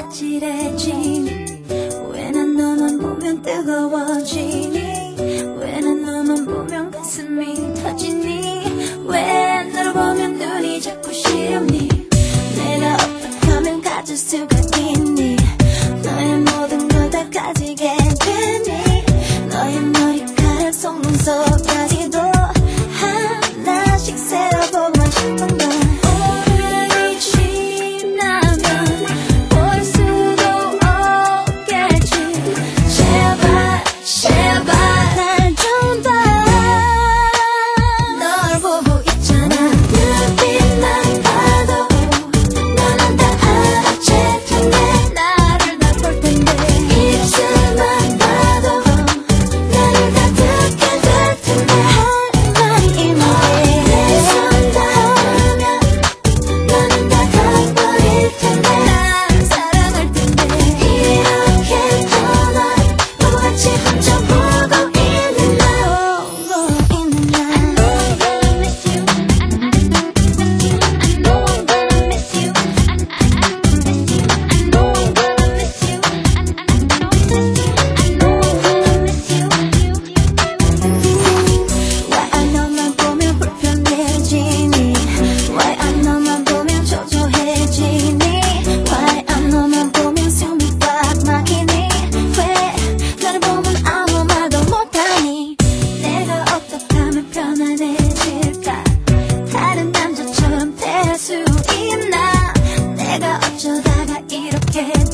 아찔해지니 왜 난 너만 보면 뜨거워지니 왜 난 너만 보면 가슴이 터지니 왜 너를 보면 눈이 자꾸 시렵니 내가 어떻게 하면 가질 수가 있니 너의 모든 걸 다 가지게 되니 너의 머리카락 속눈썹까지도 하나씩 세어보고만 싶은 걸 오늘이 지나면 볼 수도 없겠지 제발 제발 날 좀 봐 널 보고 있잖아 눈빛만 봐도 너는 다 알아챌 텐데 나를 다 볼 텐데 입술만 봐도 나를 다 듣게 될 텐데 할 말이 있는데 내 손 닿으면 너는 다 가버릴 텐데 날 사랑할 텐데 이렇게 널 보고 같이 혼자 보고 있는 날 보고 있는 날 I know I'm gonna miss you I know I'm gonna miss you I know I'm gonna miss you Why I 너만 보면 불편해지니 Why I 너만 보면 초조해지니 Why I 너만 보면 숨이 꽉 막히니 왜 나를 보면 아무 말도 못하니 내가 어떻게 하면 편안해질까 다른 남자처럼 될 수 있나 내가 어쩌다가 이렇게